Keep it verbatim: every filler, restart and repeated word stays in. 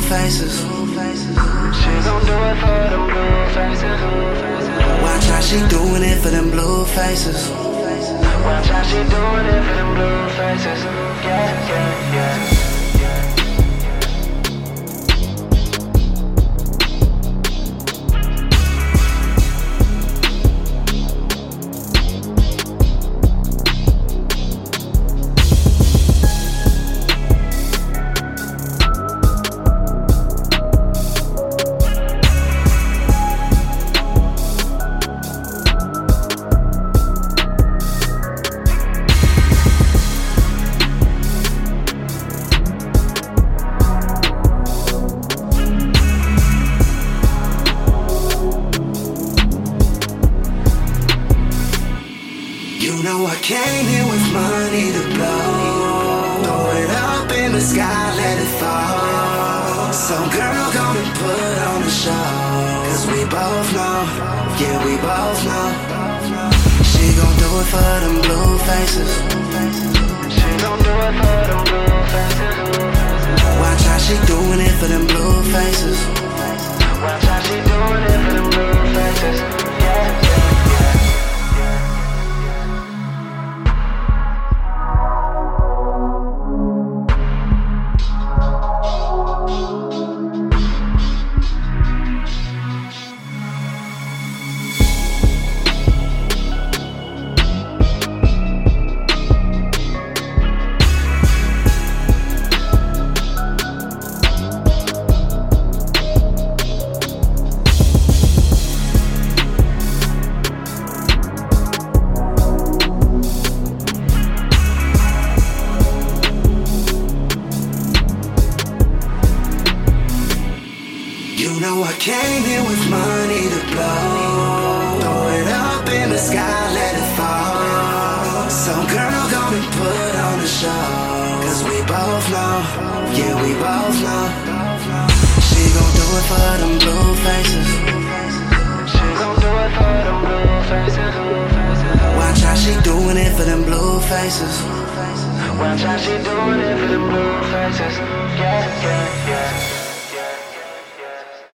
faces. She gon' do it for them blue faces. Watch how she doing it for them blue faces. Watch how she doing it for them blue faces. Yeah, yeah, yeah. You know I came here with money to blow. Throw it up in the sky, let it fall. So girl, come and put on a show. Cause we both know, yeah we both know. She gon' do it for them blue faces. She gon' do it for them blue faces. Watch how she doing it for them blue faces. Watch how she doing it for them blue faces. Yeah, yeah. You know I came here with money to blow. Throw it up in the sky, let it fall. So girl, come and put on a show. Cause we both know, yeah we both know. She gon' do it for them blue faces. She gon' do it for them blue faces. Watch how she doing it for them blue faces. Watch how she doing it for them blue faces. Yeah, yeah, yeah.